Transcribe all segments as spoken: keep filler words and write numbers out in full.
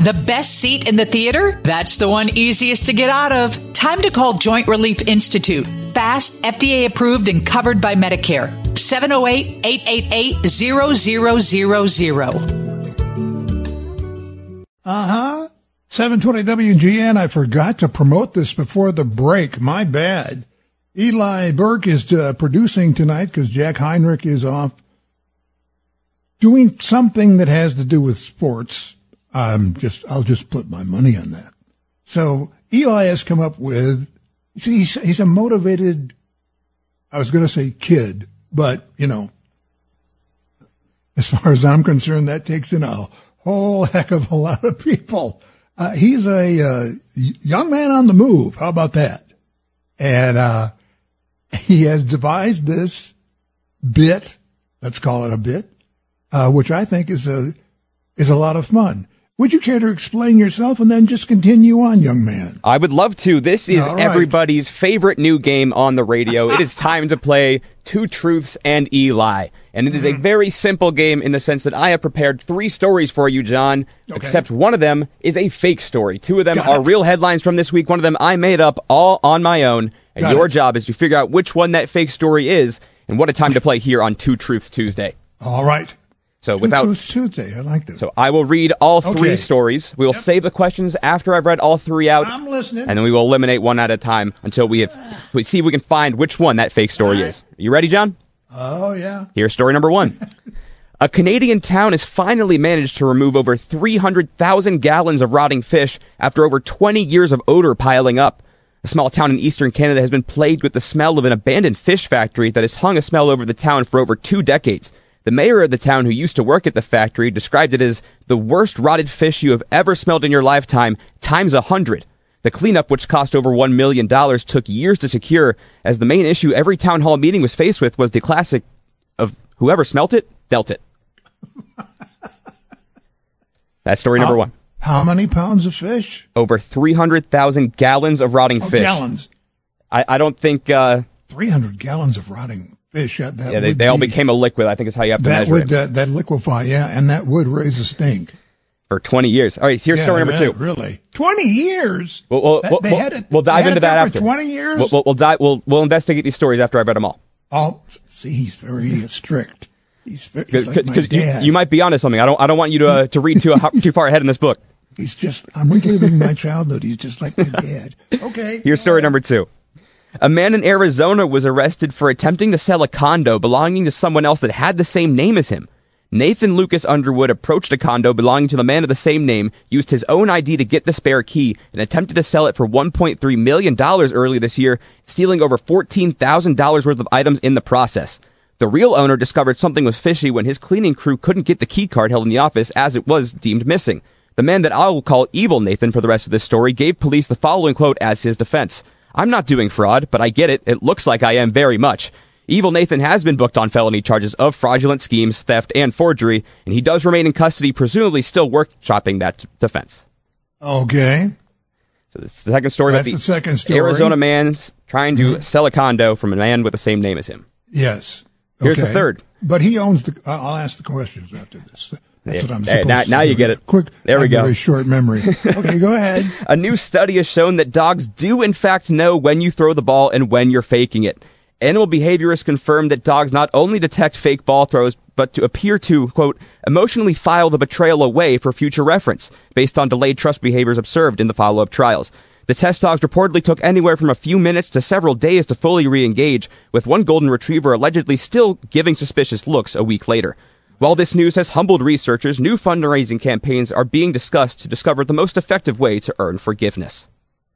The best seat in the theater? That's the one easiest to get out of. Time to call Joint Relief Institute. Fast, F D A approved and covered by Medicare. seven oh eight, eight eight eight, zero zero zero zero. Uh-huh. seven twenty W G N. I forgot to promote this before the break. My bad. Eli Burke is uh, producing tonight because Jack Heinrich is off doing something that has to do with sports. I'm just, I'll just put my money on that. So Eli has come up with, see, he's, he's a motivated, I was going to say kid, but you know, as far as I'm concerned, that takes in a whole heck of a lot of people. Uh, he's a uh, young man on the move. How about that? And uh, he has devised this bit, let's call it a bit, uh, which I think is a is a lot of fun. Would you care to explain yourself and then just continue on, young man? I would love to. This is All right. everybody's favorite new game on the radio. It is time to play Two Truths and Eli. And it is a very simple game in the sense that I have prepared three stories for you, John, Okay. except one of them is a fake story. Two of them Got are it. real headlines from this week. One of them I made up all on my own. And Got your it. job is to figure out which one that fake story is. And what a time to play here on Two Truths Tuesday. All right. So Two without... Truths Tuesday. I like this. So I will read all three Okay. stories. We will Yep. save the questions after I've read all three out. I'm listening. And then we will eliminate one at a time until we have we see if we can find which one that fake story All right. is. You ready, John? Oh, yeah. Here's story number one. A Canadian town has finally managed to remove over three hundred thousand gallons of rotting fish after over twenty years of odor piling up. A small town in eastern Canada has been plagued with the smell of an abandoned fish factory that has hung a smell over the town for over two decades. The mayor of the town, who used to work at the factory, described it as the worst rotted fish you have ever smelled in your lifetime, times a hundred. The cleanup, which cost over one million dollars, took years to secure, as the main issue every town hall meeting was faced with was the classic of whoever smelt it, dealt it. That's story number How- one. How many pounds of fish? Over three hundred thousand gallons of rotting Oh, fish. gallons. I, I don't think, uh, three hundred gallons of rotting fish. That, that yeah, they, would they all be- became a liquid, I think is how you have to That measure would, it. uh, that liquefy, yeah, and that would raise a stink. For twenty years. All right, here's Yeah, story number yeah, two. Really? twenty years? We'll, we'll, That- we'll, they we'll- had it, we'll dive they had into it that there after. for twenty years? We'll, we'll, we'll, dive, we'll, we'll investigate these stories after I've read them all. Oh, see, he's very strict. He's, ve- he's like my Because you, dad. you might be onto something. I don't. I don't want you to uh, to read too too far ahead in this book. He's just, I'm reliving my childhood. He's just like my dad. Okay. Here's story number two. A man in Arizona was arrested for attempting to sell a condo belonging to someone else that had the same name as him. Nathan Lucas Underwood approached a condo belonging to the man of the same name, used his own I D to get the spare key, and attempted to sell it for one point three million dollars early this year, stealing over fourteen thousand dollars worth of items in the process. The real owner discovered something was fishy when his cleaning crew couldn't get the key card held in the office as it was deemed missing. The man that I will call Evil Nathan for the rest of this story gave police the following quote as his defense. "I'm not doing fraud, but I get it. It looks like I am very much." Evil Nathan has been booked on felony charges of fraudulent schemes, theft, and forgery, and he does remain in custody, presumably still workshopping that t- defense. Okay. So it's the second story That's about the second story. Arizona man's trying to Mm-hmm. sell a condo from a man with the same name as him. Yes. Here's the Okay. third. But he owns the, I'll I'll ask the questions after this. That's Yeah. what I'm Hey, supposed now- to now do. you get it. Quick. There we I have go. Very short memory. Okay, go ahead. A new study has shown that dogs do in fact know when you throw the ball and when you're faking it. Animal behaviorists confirmed that dogs not only detect fake ball throws, but to appear to, quote, emotionally file the betrayal away for future reference, based on delayed trust behaviors observed in the follow-up trials. The test dogs reportedly took anywhere from a few minutes to several days to fully re-engage, with one golden retriever allegedly still giving suspicious looks a week later. While this news has humbled researchers, new fundraising campaigns are being discussed to discover the most effective way to earn forgiveness.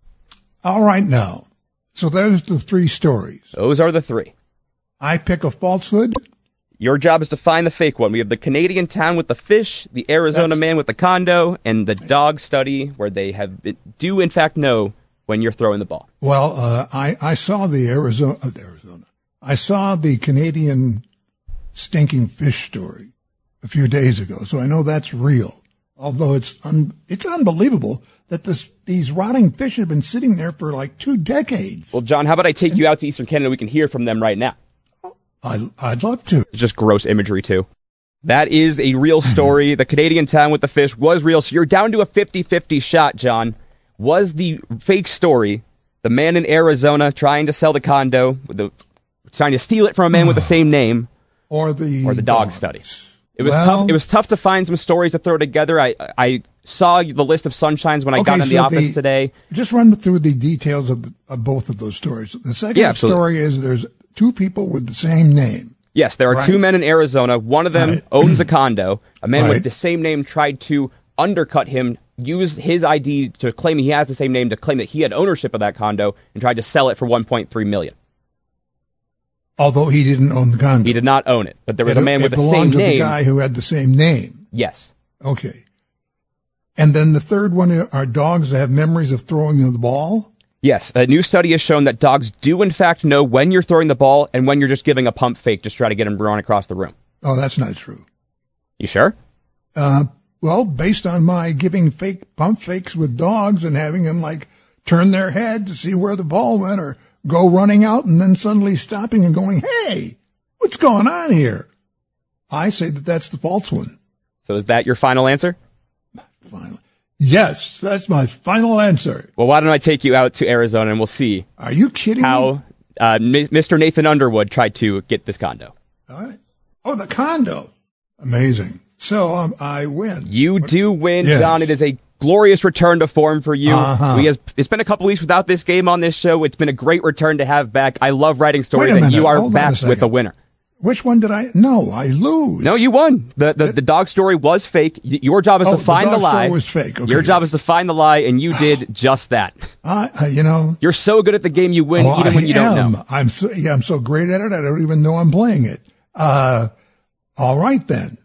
All right now. So there's the three stories. Those are the three. I pick a falsehood. Your job is to find the fake one. We have the Canadian town with the fish, the Arizona That's- man with the condo, and the dog study where they have do in fact know when you're throwing the ball. Well, uh, I, I saw the Arizona, uh, Arizona. I saw the Canadian stinking fish story a few days ago. So I know that's real. Although it's un, it's unbelievable that this, these rotting fish have been sitting there for like two decades. Well, John, how about I take you out to Eastern Canada? We can hear from them right now. I, I'd love to. It's just gross imagery, too. That is a real story. The Canadian town with the fish was real. So you're down to a fifty-fifty shot, John. Was the fake story the man in Arizona trying to sell the condo, with the, trying to steal it from a man with the same name, or the or the dog dogs. study? It was well, tough. It was tough to find some stories to throw together. I I saw the list of sunshines when I okay, got in so the office the, today. Just run through the details of, the, of both of those stories. The second yeah, story is there's two people with the same name. Yes, there are right? two men in Arizona. One of them right. owns a condo. A man right. with the same name tried to undercut him, use his I D to claim he has the same name, to claim that he had ownership of that condo, and tried to sell it for one point three million dollars. Although he didn't own the condo. He did not own it, but there was it, a man it with the same belonged to name. the guy who had the same name. Yes. Okay. And then the third one are dogs that have memories of throwing the ball. Yes, a new study has shown that dogs do in fact know when you're throwing the ball and when you're just giving a pump fake, just try to get him run across the room. Oh, that's not true. You sure? Uh, well, based on my giving fake pump fakes with dogs and having them like turn their head to see where the ball went, or go running out and then suddenly stopping and going, "Hey, what's going on here?" I say that that's the false one. So is that your final answer? Final. Yes, that's my final answer. Well, why don't I take you out to Arizona and we'll see. Are you kidding how, me? How uh, Mister Nathan Underwood tried to get this condo. All right. Oh, the condo. Amazing. So um, I win. You what? do win, yes. John. It is a glorious return to form for you. Uh-huh. We has, it's been a couple weeks without this game on this show. It's been a great return to have back. I love writing stories, and you are Hold back a with a winner. Which one did I? No, I lose. No, you won. The the, the dog story was fake. Y- Your job is oh, to find the, the, dog lie. Story was fake. Okay. Your job is to find the lie, and you did just that. I, uh, you know, you're so good at the game, you win oh, even I when you am. don't know. I'm so, yeah, I'm so great at it. I don't even know I'm playing it. Uh, all right then.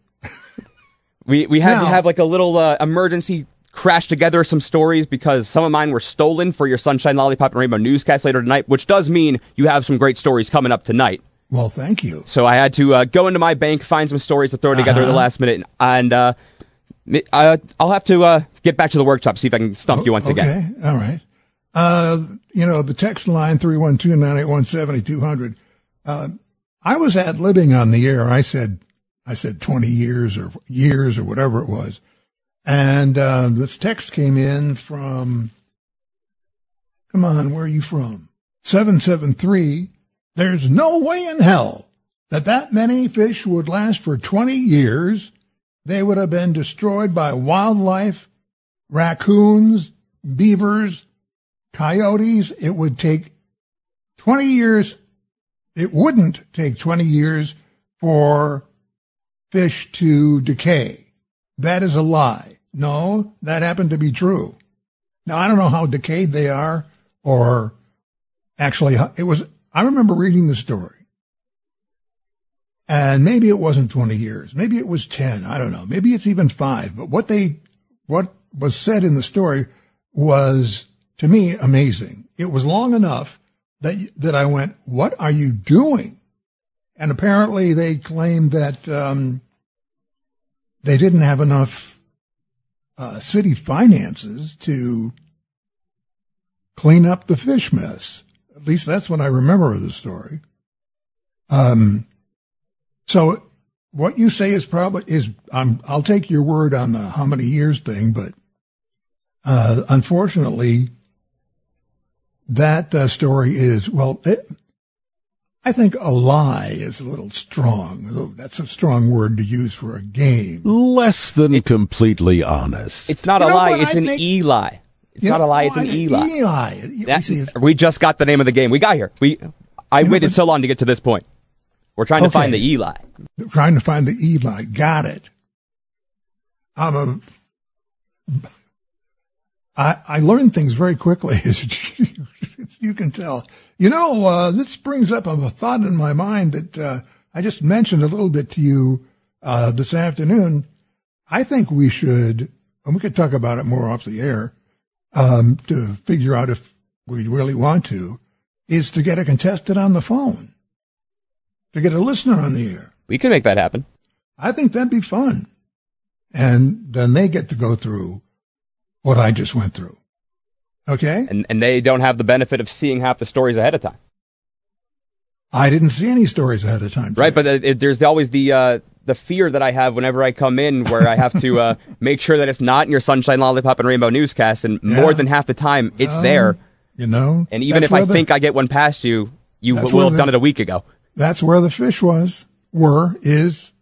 We we had now, to have like a little uh, emergency crash together some stories because some of mine were stolen for your Sunshine Lollipop and Rainbow newscast later tonight, which does mean you have some great stories coming up tonight. Well, thank you. So I had to uh, go into my bank, find some stories to throw together uh-huh. at the last minute, and uh, I, I'll have to uh, get back to the workshop, see if I can stump oh, you once okay. again. Okay, all right. Uh, you know, the text line three one two, nine eight one, seven two zero zero. Uh, I was ad-libbing on the air. I said, I said twenty years or years or whatever it was. And uh, this text came in from, come on, where are you from? seven seven three. There's no way in hell that that many fish would last for twenty years. They would have been destroyed by wildlife, raccoons, beavers, coyotes. It would take twenty years. It wouldn't take twenty years for fish to decay. That is a lie. No, that happened to be true. Now, I don't know how decayed they are, or actually it was, I remember reading the story, and maybe it wasn't twenty years. Maybe it was ten. I don't know. Maybe it's even five. But what they, what was said in the story was, to me, amazing. It was long enough that, that I went, what are you doing? And apparently they claimed that, um, they didn't have enough, uh, city finances to clean up the fish mess. At least that's what I remember of the story. Um, so what you say is probably is, um, I'll take your word on the how many years thing, but, uh, unfortunately that uh, story is, well, it, I think a lie is a little strong. That's a strong word to use for a game. Less than it, completely honest. It's not you a lie, what, it's I an think, e-lie. It's not know, a lie, it's an e-lie. E-lie. That, we just got the name of the game. We got here. We I you waited know, but, so long to get to this point. We're trying okay. to find the e-lie. Trying to find the e-lie. Got it. I'm a... I, I learn things very quickly, as you can tell. You know, uh, this brings up a thought in my mind that uh, I just mentioned a little bit to you uh, this afternoon. I think we should, and we could talk about it more off the air, um, to figure out if we really want to, is to get a contestant on the phone, to get a listener on the air. We can make that happen. I think that'd be fun. And then they get to go through what I just went through. Okay? And and they don't have the benefit of seeing half the stories ahead of time. I didn't see any stories ahead of time. Right, but uh, it, there's always the uh, the fear that I have whenever I come in, where I have to uh, make sure that it's not in your Sunshine, Lollipop, and Rainbow newscast, and yeah. more than half the time, it's um, there. You know, and even if I the, think I get one past you, you will have the, done it a week ago. That's where the fish was, were, is,